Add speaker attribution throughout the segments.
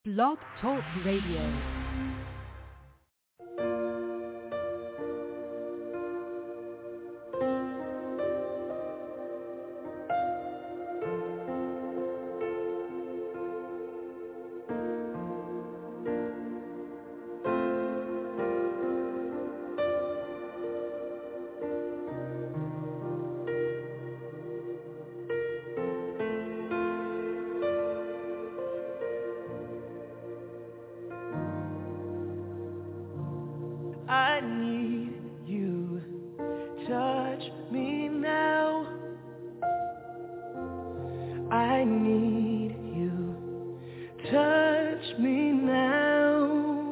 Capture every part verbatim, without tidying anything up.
Speaker 1: Blog Talk Radio.
Speaker 2: I need you, touch me now. I need you, touch me now.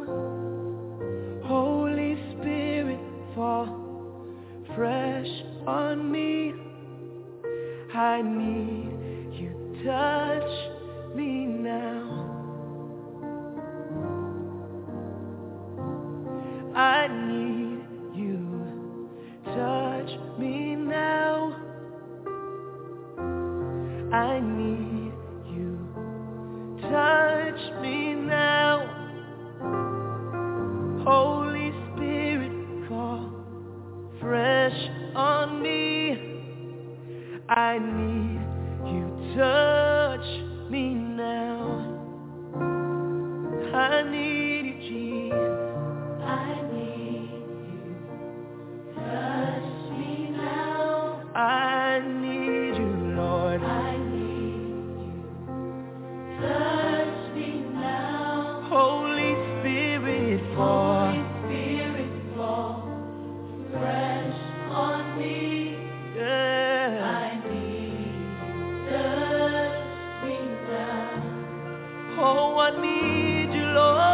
Speaker 2: Holy Spirit, fall fresh on me. I need you, touch me now. I need you, touch me now. I need you, touch me now. Holy Spirit, fall fresh on me. I need you, touch me now. I need you, Jesus. I need you, touch me now. I need you, Lord. I need you, touch me now. Holy Spirit, fall. Holy Spirit, fall fresh on me. Yeah. I need you, touch me now. Oh, I need you, Lord.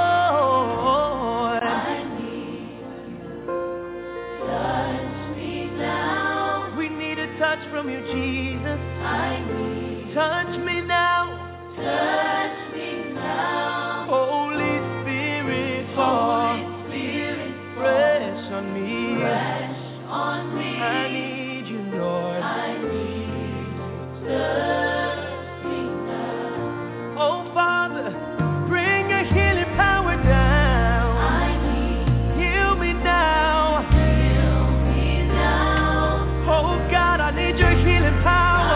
Speaker 2: Touch from you, Jesus. I need. Touch me now. Touch me now. Holy Spirit, fall. Holy Spirit, fresh on me. Fresh on me. I need you, Lord. I need you. Touch me now. Oh, Father, bring your healing power down. I need. Heal me now. Heal me now. Oh God, I need your healing power.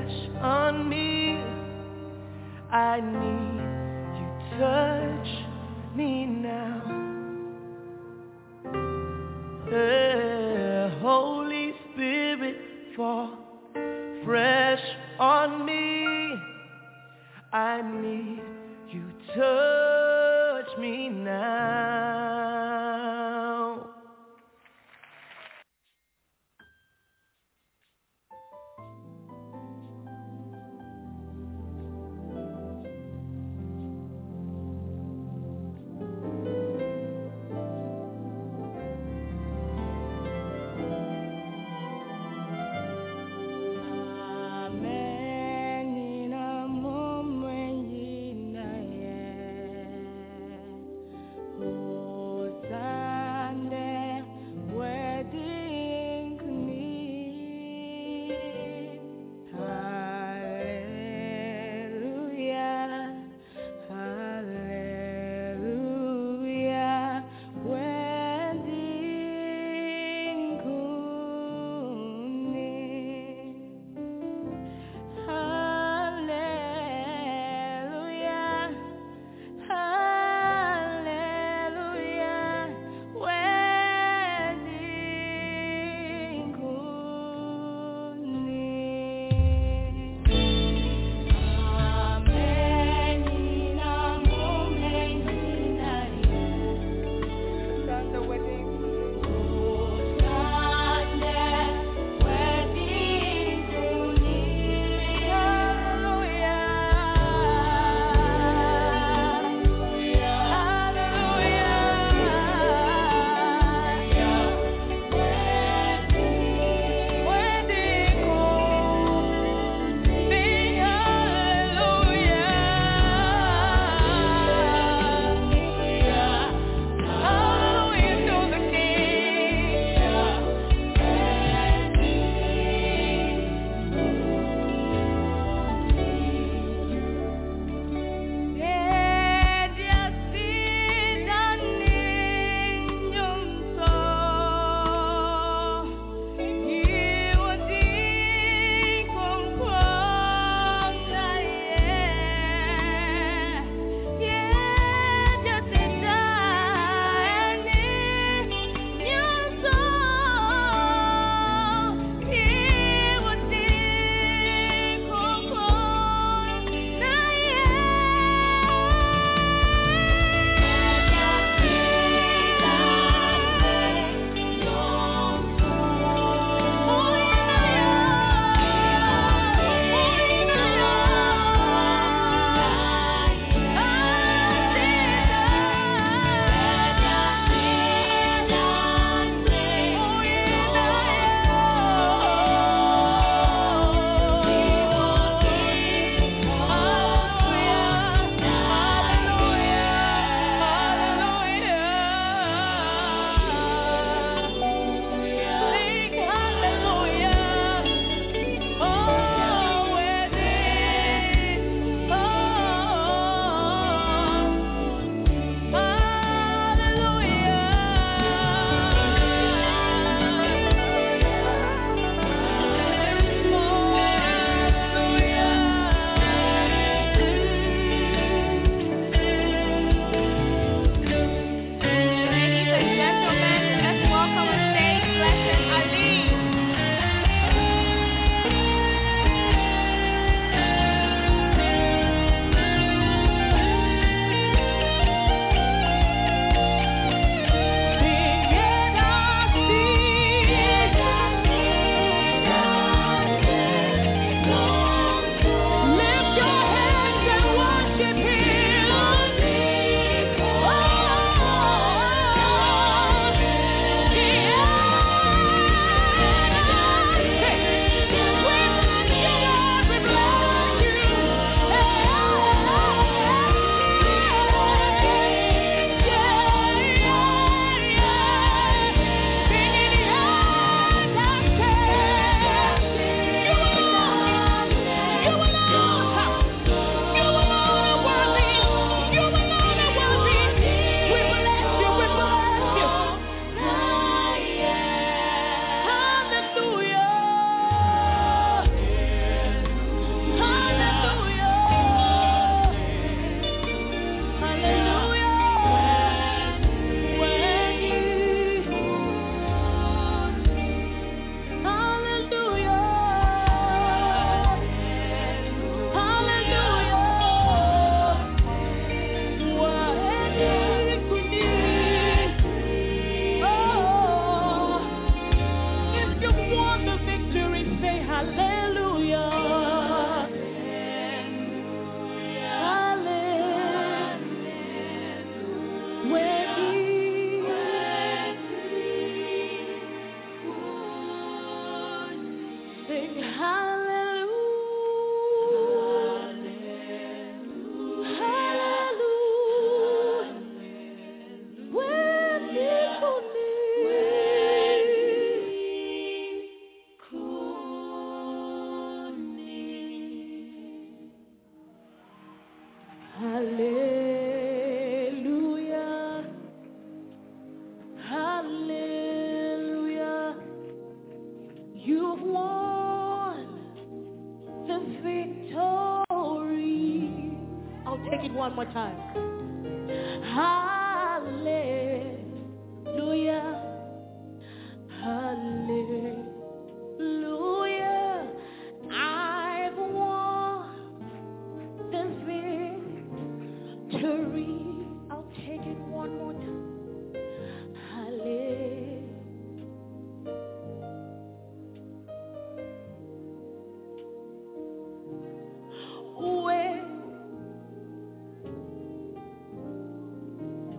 Speaker 2: fresh on me. I need you, touch me now. Uh, Holy Spirit, fall fresh on me. I need you, touch me now. Sing hallelujah, hallelujah. When people need, hallelujah, hallelujah. You've won the victory. I'll take it one more time. Hallelujah, hallelujah. I've won the victory. I'll take it one more time. Hallelujah. When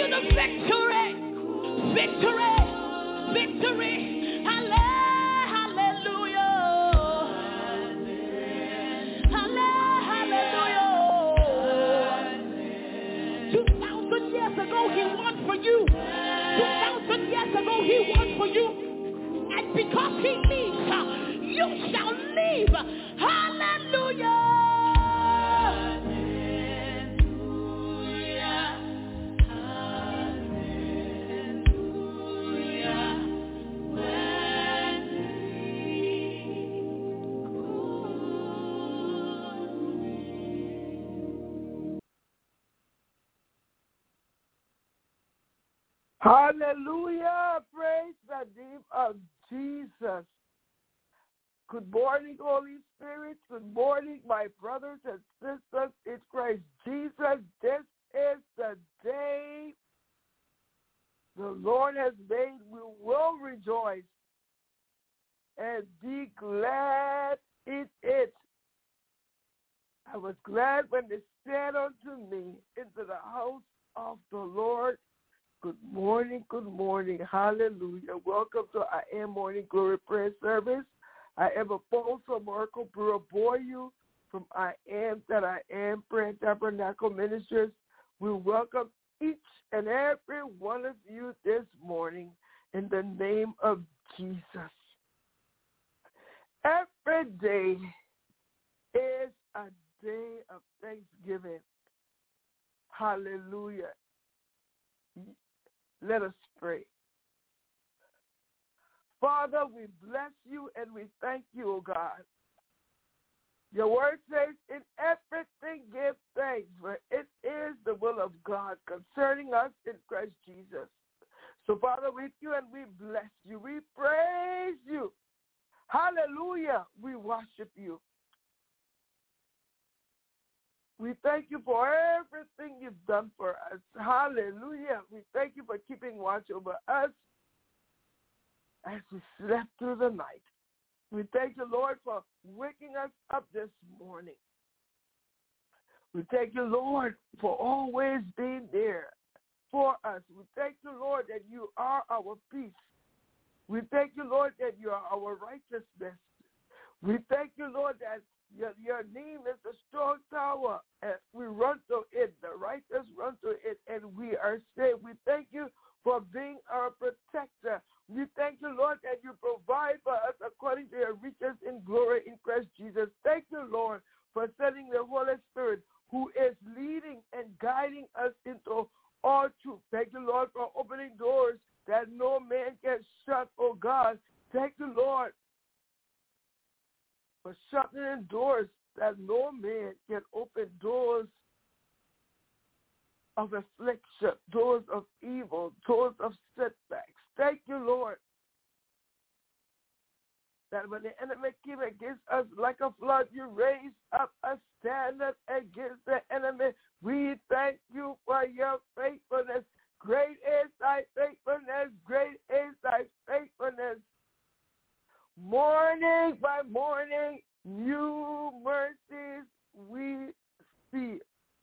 Speaker 2: you the victory, victory, victory. Hallelujah, hallelujah. Two thousand years ago he won for you. Two thousand years ago he won for you. And because he lives, you shall live. Hallelujah.
Speaker 3: Hallelujah. Praise the name of Jesus. Good morning, Holy Spirit. Good morning, my brothers and sisters in Christ Jesus. This is the day the Lord has made. We will rejoice and be glad in it. I was glad when they said unto me, into the house of the Lord. Good morning, good morning, hallelujah. Welcome to I Am Morning Glory Prayer Service. I am Apostle Marco Buraboyu from I Am That I Am Prayer Tabernacle Ministries. We welcome each and every one of you this morning in the name of Jesus. Every day is a day of thanksgiving. Hallelujah. Let us pray. Father, we bless you and we thank you, O God. Your word says, in everything give thanks, for it is the will of God concerning us in Christ Jesus. So, Father, we thank you and we bless you. We praise you. Hallelujah. We worship you. We thank you for everything you've done for us. Hallelujah. We thank you for keeping watch over us as we slept through the night. We thank you, Lord, for waking us up this morning. We thank you, Lord, for always being there for us. We thank you, Lord, that you are our peace. We thank you, Lord, that you are our righteousness. We thank you, Lord, that Your, your name is a strong tower, and we run to it. The righteous run to it, and we are saved. We thank you for being our protector. We thank you, Lord, that you provide for us according to your riches in glory in Christ Jesus. Thank you, Lord, for sending the Holy Spirit who is leading and guiding us into all truth. Thank you, Lord, for opening doors that no man can shut, oh God. Thank you, Lord, for shutting doors that no man can open, doors of affliction, doors of evil, doors of setbacks. Thank you, Lord, that when the enemy came against us like a flood, you raised up a standard against the enemy. We thank you for your faithfulness. Great is thy faithfulness. Great is thy faithfulness. Morning by morning, new mercies we see.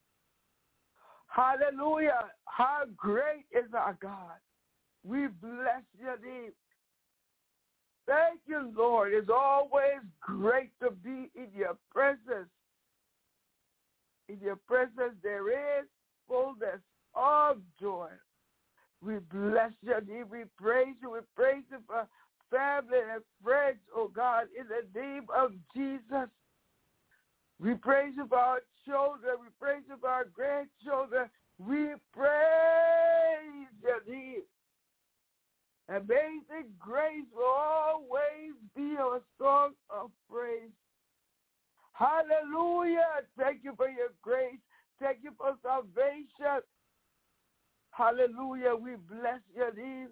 Speaker 3: Hallelujah. How great is our God. We bless your name. Thank you, Lord. It's always great to be in your presence. In your presence there is fullness of joy. We bless your name. We praise you. We praise you for family and friends, oh God, in the name of Jesus. We praise you for our children. We praise you for our grandchildren. We praise your name. Amazing grace will always be our song of praise. Hallelujah. Thank you for your grace. Thank you for salvation. Hallelujah. We bless your name.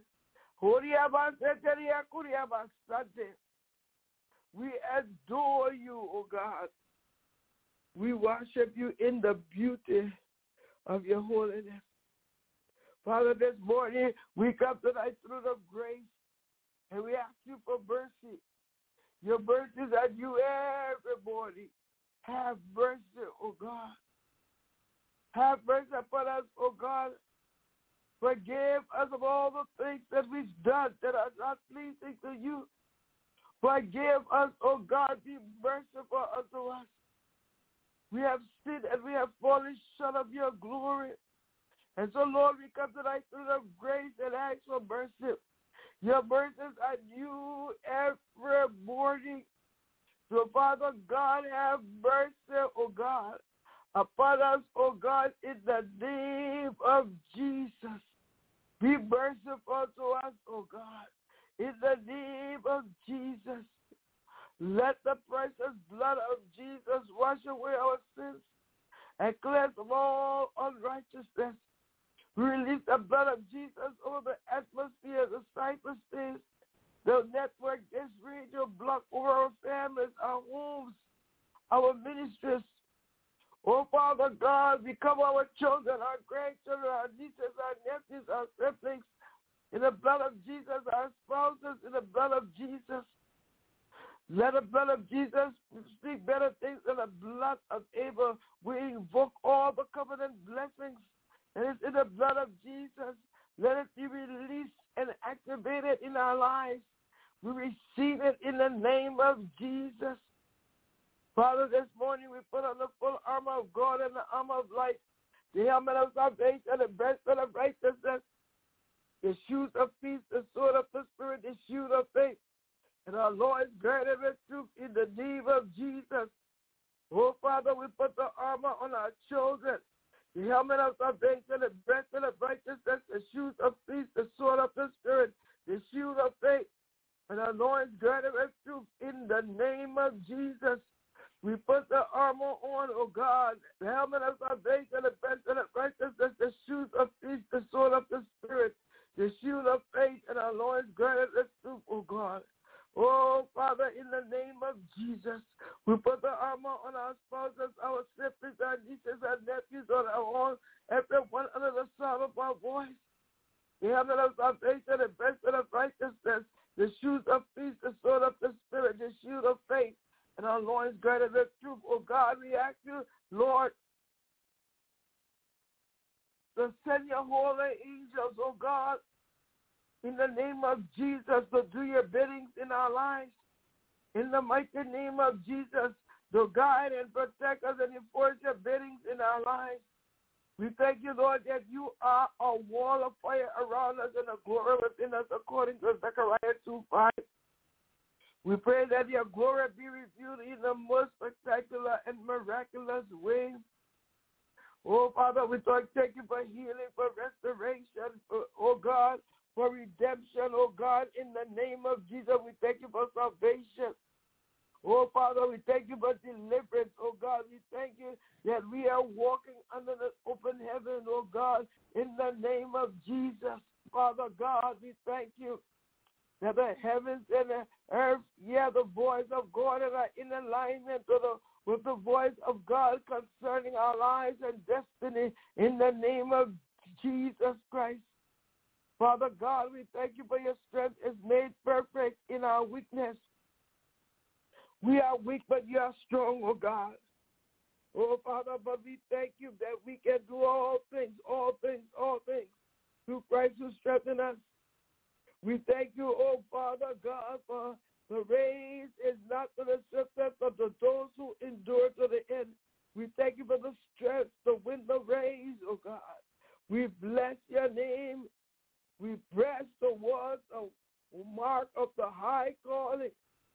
Speaker 3: We adore you, O God. We worship you in the beauty of your holiness. Father, this morning we come to thy throne of grace and we ask you for mercy. Your mercies are due every morning. Have mercy, O God. Have mercy upon us, O God. Forgive us of all the things that we've done that are not pleasing to you. Forgive us, oh God, be merciful unto us. We have sinned and we have fallen short of your glory. And so, Lord, we come to thy throne of grace and ask for mercy. Your mercies are new every morning. So, Father God, have mercy, oh God, upon us, oh God, in the name of Jesus. Be merciful to us, oh God, in the name of Jesus. Let the precious blood of Jesus wash away our sins and cleanse from all unrighteousness. We release the blood of Jesus over the atmosphere, the cyberspace, the network, this radio block over our families, our homes, our ministries. Oh, Father God, we cover our children, our grandchildren, our nieces, our nephews, our siblings in the blood of Jesus, our spouses in the blood of Jesus. Let the blood of Jesus speak better things than the blood of Abel. We invoke all the covenant blessings, and it's in the blood of Jesus. Let it be released and activated in our lives. We receive it in the name of Jesus. Father, this morning we put on the full armor of God and the armor of light, the helmet of salvation, the breastplate of righteousness, the shoes of peace, the sword of the Spirit, the shield of faith, and our Lord is girded with truth in the name of Jesus. Oh, Father, we put the armor on our children, the helmet of salvation, the breastplate of righteousness, the shoes of peace, the sword of the Spirit, the shield of faith, and our Lord is girded with truth in the name of Jesus. We put the armor on, oh God, the helmet of salvation, the breastplate of righteousness, the shoes of peace, the sword of the Spirit, the shield of faith, and our Lord is girded with truth, oh God. Oh, Father, in the name of Jesus, we put the armor on our spouses, our siblings, our nieces, our nephews, on our own, everyone under the sound of our voice. The helmet of salvation, the breastplate of righteousness, the shoes of peace, the sword of the Spirit, the shield of faith, and our loins girded with truth. Oh God, we ask you, Lord, to send your holy angels, oh God, in the name of Jesus, to do your biddings in our lives. In the mighty name of Jesus, to guide and protect us and enforce your biddings in our lives. We thank you, Lord, that you are a wall of fire around us and a glory within us, according to Zechariah two five. We pray that your glory be revealed in the most spectacular and miraculous way. Oh, Father, we thank you for healing, for restoration, for, oh God, for redemption, oh God, in the name of Jesus. We thank you for salvation. Oh, Father, we thank you for deliverance, oh God. We thank you that we are walking under the open heaven, oh God, in the name of Jesus. Father God, we thank you that the heavens and the earth, yeah, the voice of God are in alignment to the, with the voice of God concerning our lives and destiny in the name of Jesus Christ. Father God, we thank you for your strength is made perfect in our weakness. We are weak, but you are strong, oh God. Oh, Father, but we thank you that we can do all things, all things, all things through Christ who strengthens us. We thank you, oh Father God, for the race is not to the swiftest, but to those who endure to the end. We thank you for the strength to win the race, oh God. We bless your name. We press towards the mark of the high calling.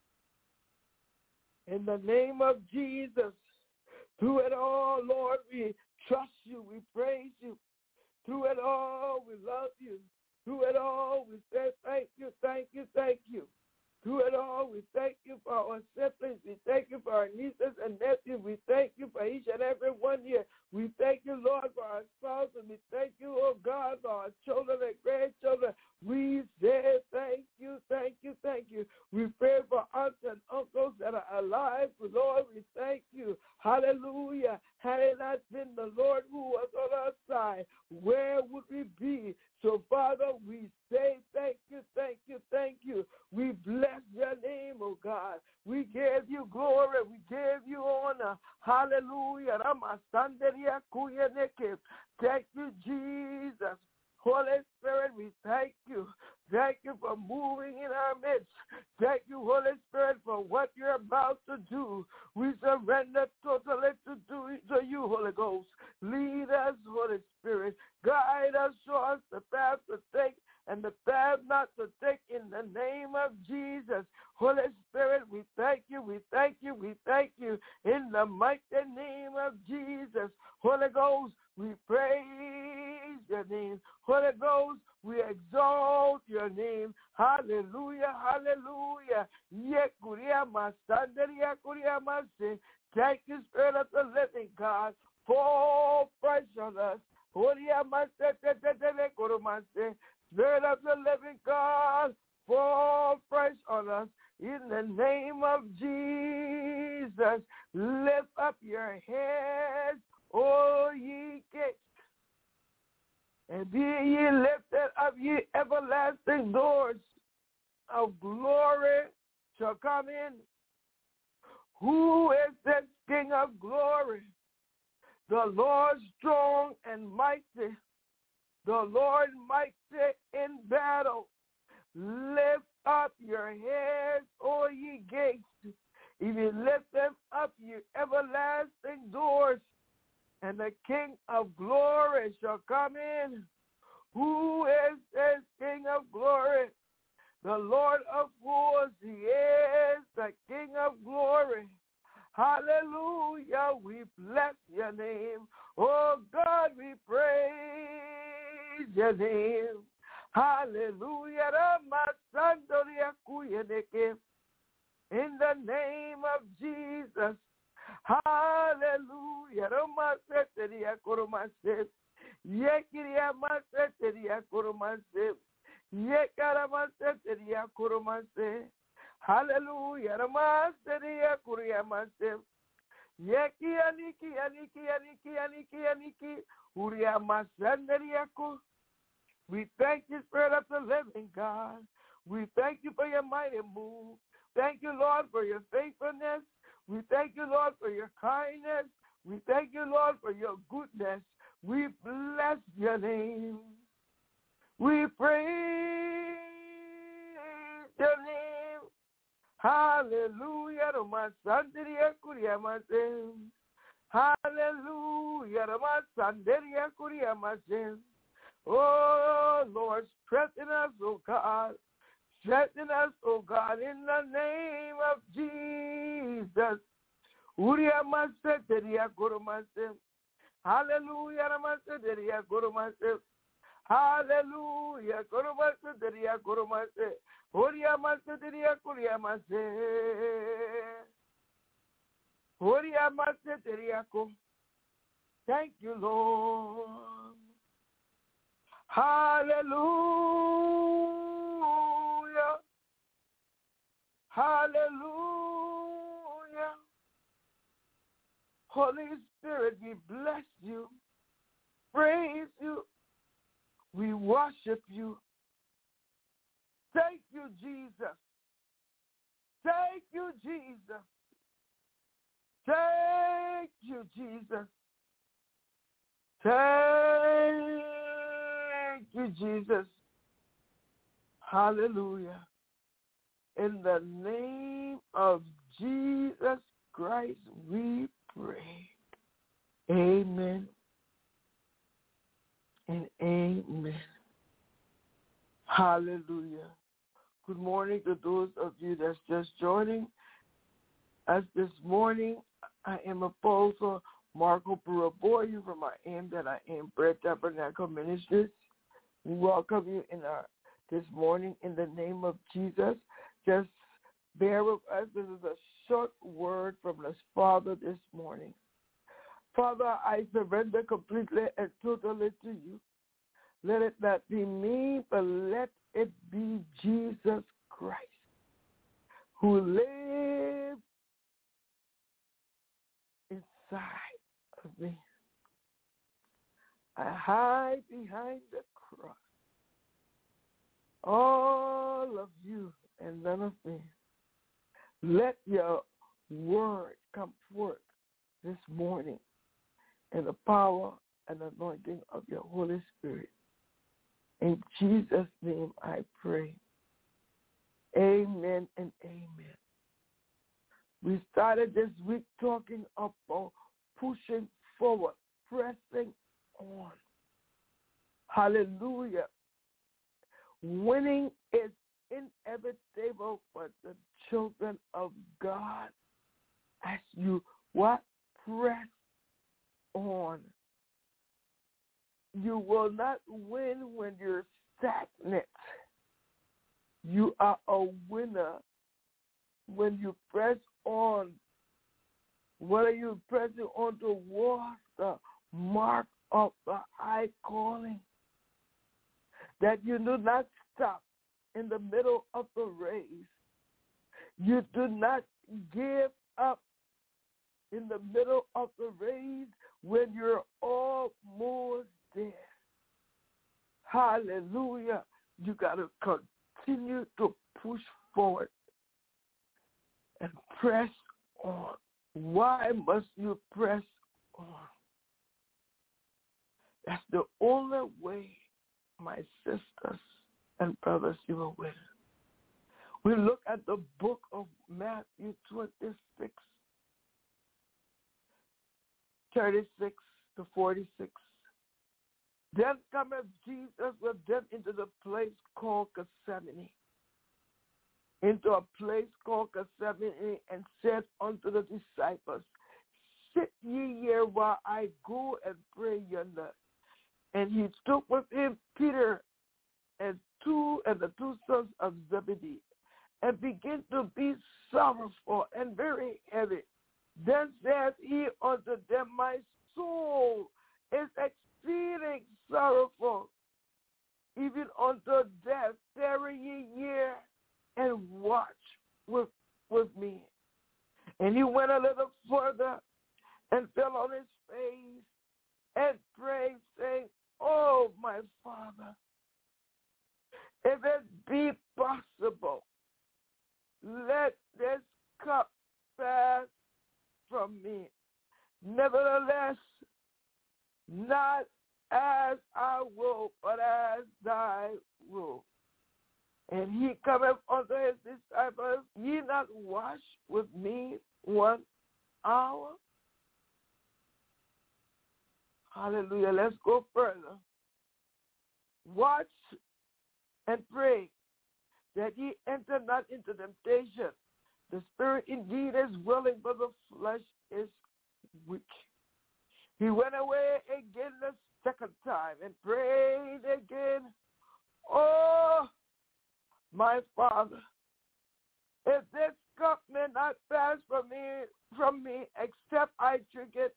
Speaker 3: In the name of Jesus, through it all, Lord, we trust you. We praise you. Through it all, we love you. Through it all, we say thank you, thank you, thank you. Through it all, we thank you for our siblings. We thank you for our nieces and nephews. We thank you for each and every one here. We thank you, Lord, for our spouses. We thank you, oh God, for our children and grandchildren. We say thank you, thank you, thank you. We pray for aunts and uncles that are alive. Lord, we thank you. Hallelujah. Had it not been the Lord who was on our side, where would we be? So, Father, we say thank you, thank you, thank you. We bless your name, oh God. We give you glory. We give you honor. Hallelujah. Thank you, Jesus. Holy Spirit, we thank you. Thank you for moving in our midst. Thank you, Holy Spirit, for what you're about to do. We surrender totally to, do, to you, Holy Ghost. Lead us, Holy Spirit. Guide us, show us the path to take and the path not to take in the name of Jesus. Holy Spirit, we thank you, we thank you, we thank you in the mighty name of Jesus. Holy Ghost, we praise your name. Holy Ghost, we exalt your name. Hallelujah, hallelujah. Thank you, Spirit of the living God, for fresh on us. Spirit of the living God, fall fresh on us in the name of Jesus. Lift up your heads, O ye gates, and be ye lifted up, ye everlasting doors of glory shall come in. Who is this King of glory? The Lord strong and mighty, the Lord mighty in battle. Lift up your heads, O ye gates. If you lift them up, you everlasting doors, and the King of glory shall come in. Who is this King of glory? The Lord of hosts, he is the King of glory. Hallelujah, we bless your name. Oh God, we praise your name. Hallelujah. In the name of Jesus. Hallelujah. Hallelujah. Yeki aniki aniki aniki aniki aniki uria masanderiako. We thank you, Spirit of the living God. We thank you for your mighty move. Thank you, Lord, for your faithfulness. We thank you, Lord, for your kindness. We thank you, Lord, for your goodness. We bless your name. We praise your name. Hallelujah. Hallelujah. Oh, Lord, strengthen us, oh God. Strengthen us, oh God, in the name of Jesus. Hallelujah. Hallelujah. Thank you, Lord. Hallelujah. Hallelujah. Holy Spirit, we bless you, praise you, we worship you. Thank you, Jesus. Thank you, Jesus. Thank you, Jesus. Thank you, Jesus. Hallelujah. In the name of Jesus Christ, we pray. Amen and amen. Hallelujah. Good morning to those of you that's just joining us this morning. I am Apostle Marco Buraboyu from I Am That I Am Bread Tabernacle Ministries. We welcome you in our this morning in the name of Jesus. Just bear with us. This is a short word from the Father this morning. Father, I surrender completely and totally to you. Let it not be me, but let it be Jesus Christ, who lives inside of me. I hide behind the cross. All of you and none of me. Let your word come forth this morning in the power and anointing of your Holy Spirit. In Jesus' name I pray. Amen and amen. We started this week talking about pushing forward, pressing on. Hallelujah. Winning is inevitable for the children of God as you what? Press on. You will not win when you're stagnant. You are a winner when you press on. What are you pressing on towards? The mark of the high calling. That you do not stop in the middle of the race. You do not give up in the middle of the race when you're almost there. Hallelujah. You got to continue to push forward and press on. Why must you press on? That's the only way, my sisters and brothers, you will win. We look at the book of Matthew twenty-six, thirty-six to forty-six. Then cometh Jesus with them into the place called Gethsemane, into a place called Gethsemane, and said unto the disciples, sit ye here while I go and pray yonder. And he took with him Peter and two and the two sons of Zebedee, and began to be sorrowful and very heavy. Then said he unto them, my soul is exceeding sorrowful, even unto death. Tarry ye here and watch with, with me. And he went a little further and fell on his face and prayed, saying, oh, my Father, if it be possible, let this cup pass from me. Nevertheless, not as I will, but as thy will. And he cometh unto his disciples, ye not wash with me one hour? Hallelujah. Let's go further. Watch and pray that ye enter not into temptation. The spirit indeed is willing, but the flesh is weak. He went away again the second time and prayed again, oh, my Father, if this cup may not pass from me, from me, except I drink it,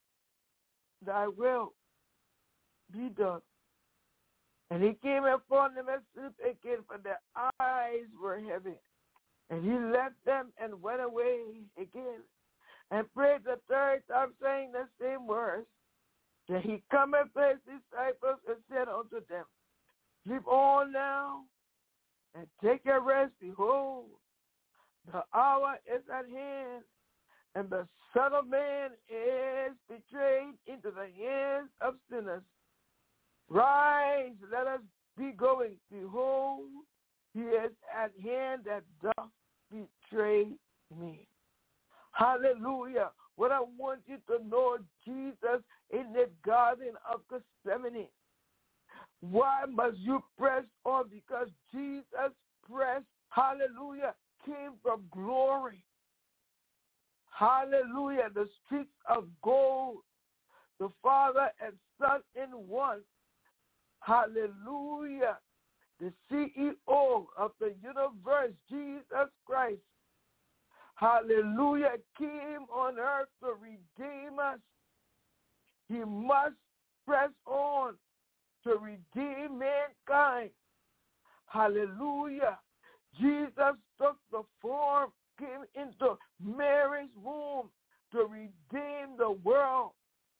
Speaker 3: thy will be done. And he came upon them and sleep again, for their eyes were heavy. And he left them and went away again, and prayed the third time, saying the same words. Then he cometh to his disciples and said unto them, sleep on now, and take your rest. Behold, the hour is at hand, and the Son of Man is betrayed into the hands of sinners. Rise, let us be going. Behold, he is at hand that doth betray me. Hallelujah. What I want you to know, Jesus in the Garden of Gethsemane. Why must you press on? Because Jesus pressed, hallelujah, came from glory. Hallelujah, the streets of gold, the Father and Son in one. Hallelujah, the C E O of the universe, Jesus Christ. Hallelujah, came on earth to redeem us. He must press on to redeem mankind. Hallelujah. Jesus took the form, came into Mary's womb to redeem the world.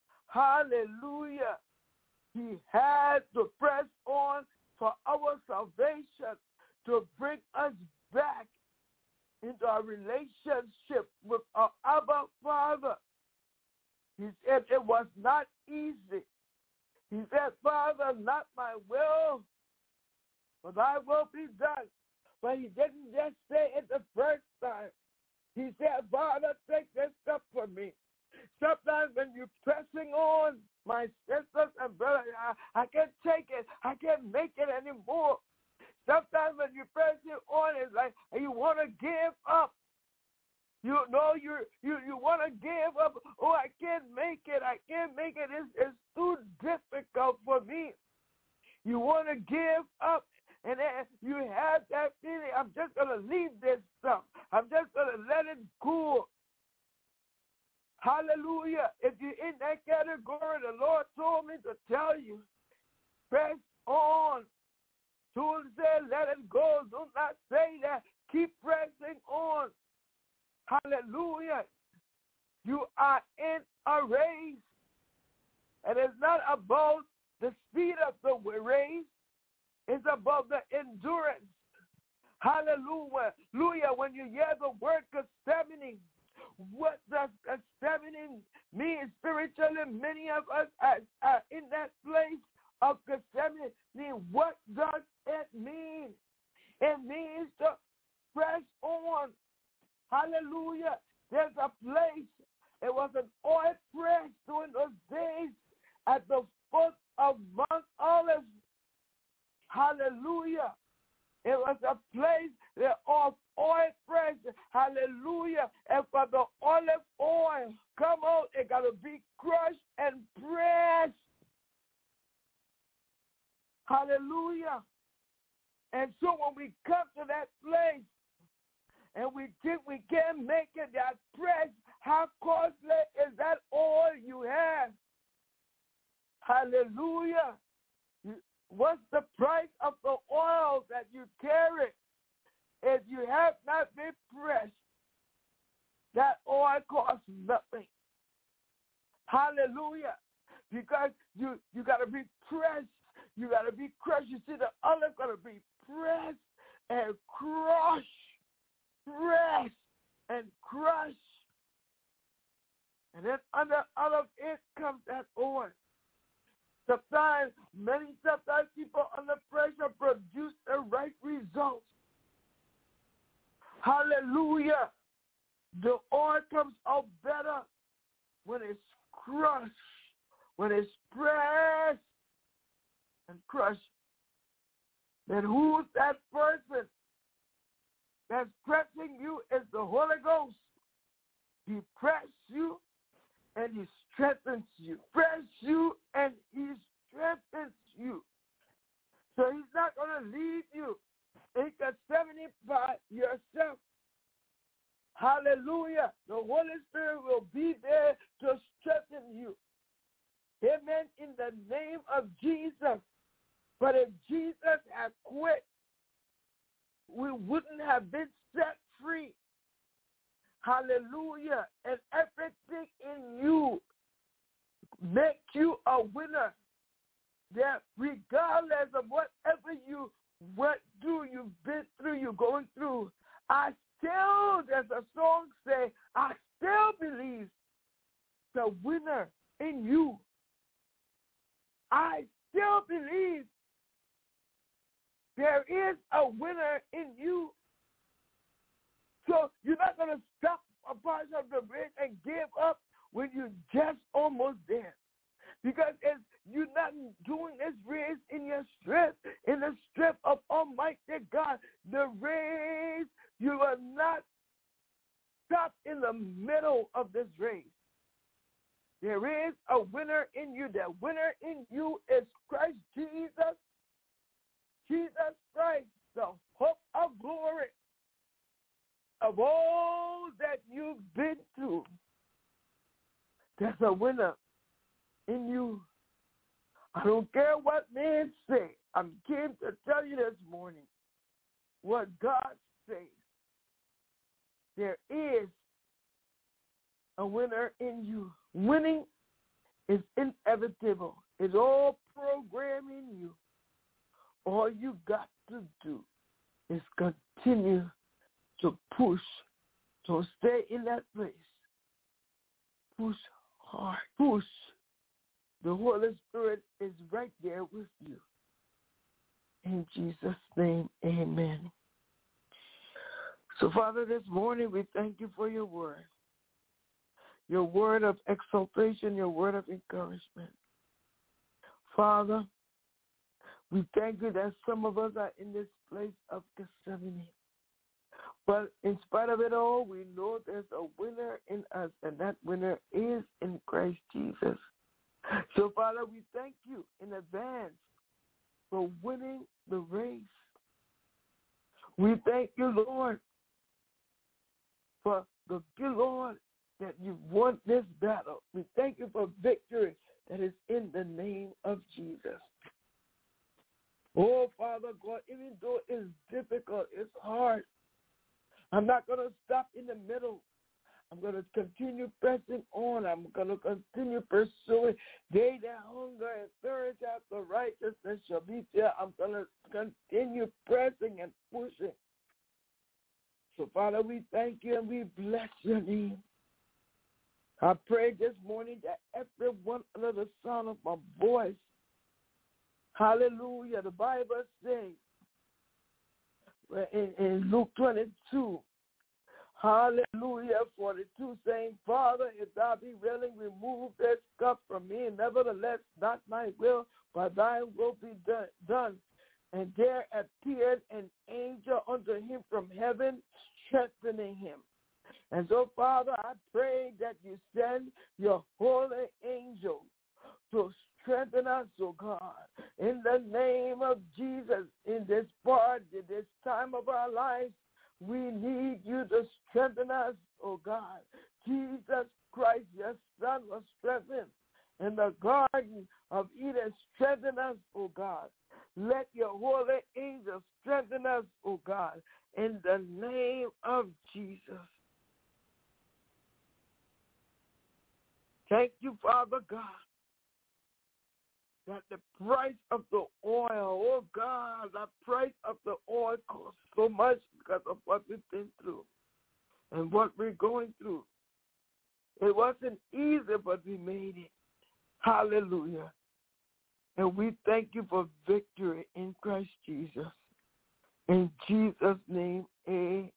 Speaker 3: Hallelujah. He had to press on for our salvation, to bring us back into our relationship with our Abba Father. He said it was not easy. He said, Father, not my will, For thy will be done. But he didn't just say it the first time. He said, Father, take this up for me. Sometimes when you're pressing on, my sisters and brothers, I, I can't take it. I can't make it anymore. Sometimes when you're pressing on, it's like you want to give up. You know you you you want to give up. Oh, I can't make it. I can't make it. It's, it's too difficult for me. You want to give up, and then you have that feeling, I'm just going to leave this stuff. I'm just going to let it go. Hallelujah. If you're in that category, the Lord told me to tell you, press on. Soon said, let it go. Do not say that. Keep pressing on. Hallelujah. You are in a race. And it's not about the speed of the race. It's about the endurance. Hallelujah. Hallelujah. When you hear the word Gethsemane, what does Gethsemane mean spiritually? Many of us are, are in that place of Gethsemane. What does it mean? It means to press on. Hallelujah. There's a place. It was an oil press during those days at the foot of Mount Olive. Hallelujah. It was a place of oil press. Hallelujah. And for the olive oil, come on, it got to be crushed and pressed. Hallelujah. And so when we come to that place and we think we can't make it, that press, how costly is that oil you have? Hallelujah. What's the price of the oil that you carry? If you have not been pressed, that oil costs nothing. Hallelujah. Because you, you got to be pressed. You got to be crushed. You see, the olive got to be pressed and crushed. Pressed and crushed. And then under olive, it comes that oil. Sometimes, many sometimes people under pressure produce the right results. Hallelujah. The oil comes out better when it's crushed, when it's pressed and crushed. Then who's that person that's pressing you? Is the Holy Ghost. He presses you and he strengthens you. Press you and he strengthens you. So he's not going to leave you in Gethsemane by yourself. Hallelujah. The Holy Spirit will be there to strengthen you. Amen. In the name of Jesus. But if Jesus had quit, we wouldn't have been set free. Hallelujah. And everything in you makes you a winner. That regardless of whatever you went through, you've been through, you're going through, I still, as a song say, I still believe the winner in you. I still believe there is a winner in you. So you're not going to stop a part of the race and give up when you're just almost there. Because it's, you're not doing this race in your strength, in the strength of Almighty God. The race, you are not stopped in the middle of this race. There is a winner in you. The winner in you is Christ Jesus. Jesus Christ, the hope of glory of all that you've been through. There's a winner in you. I don't care what men say. I'm came to tell you this morning what God says. There is a winner in you. Winning is inevitable. It's all programmed in you. All you got to do is continue to push, to stay in that place. Push hard. Push. The Holy Spirit is right there with you. In Jesus' name, amen. So, Father, this morning we thank you for your word, your word of exaltation, your word of encouragement. Father, we thank you that some of us are in this place of Gethsemane. But in spite of it all, we know there's a winner in us, and that winner is in Christ Jesus. So, Father, we thank you in advance for winning the race. We thank you, Lord, for the good Lord that you've won this battle. We thank you for victory that is in the name of Jesus. Oh, Father God, even though it's difficult, it's hard, I'm not going to stop in the middle. I'm going to continue pressing on. I'm going to continue pursuing. They that hunger and thirst after righteousness shall be filled. I'm going to continue pressing and pushing. So, Father, we thank you and we bless your name. I pray this morning that everyone under the sound of my voice, hallelujah, the Bible says in, in Luke twenty-two, hallelujah, forty-two, saying, Father, if thou be willing, remove this cup from me. Nevertheless, not my will, but thine will be done. And there appeared an angel unto him from heaven, strengthening him. And so, Father, I pray that you send your holy angel to strengthen us, oh God, in the name of Jesus, in this part, in this time of our lives. We need you to strengthen us, oh God. Jesus Christ, your Son, was strengthened in the Garden of Eden. Strengthen us, oh God. Let your holy angels strengthen us, oh God, in the name of Jesus. Thank you, Father God, that the price of the oil, oh God, the price of the oil costs so much because of what we've been through and what we're going through. It wasn't easy, but we made it. Hallelujah. And we thank you for victory in Christ Jesus. In Jesus' name, amen.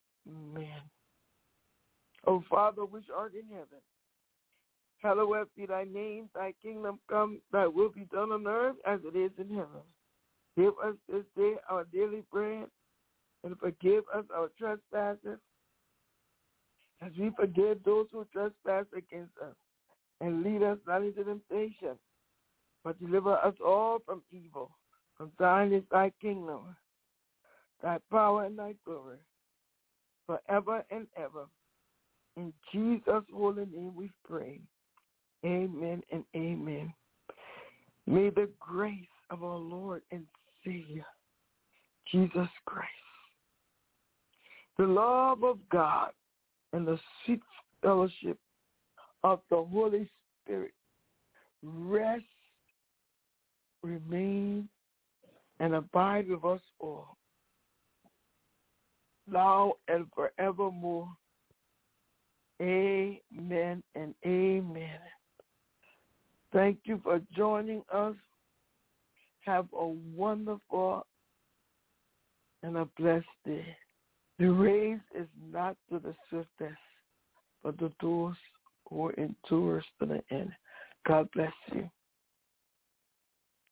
Speaker 3: Oh, Father, which art in heaven, hallowed be thy name, thy kingdom come, thy will be done on earth as it is in heaven. Give us this day our daily bread, and forgive us our trespasses, as we forgive those who trespass against us. And lead us not into temptation, but deliver us all from evil. For thine is thy kingdom, thy power and thy glory, forever and ever. In Jesus' holy name we pray. Amen and amen. May the grace of our Lord and Savior, Jesus Christ, the love of God, and the sweet fellowship of the Holy Spirit rest, remain, and abide with us all, now and forevermore. Amen and amen. Thank you for joining us. Have a wonderful and a blessed day. The race is not to the swiftest, but to those who endure to the end. God bless you.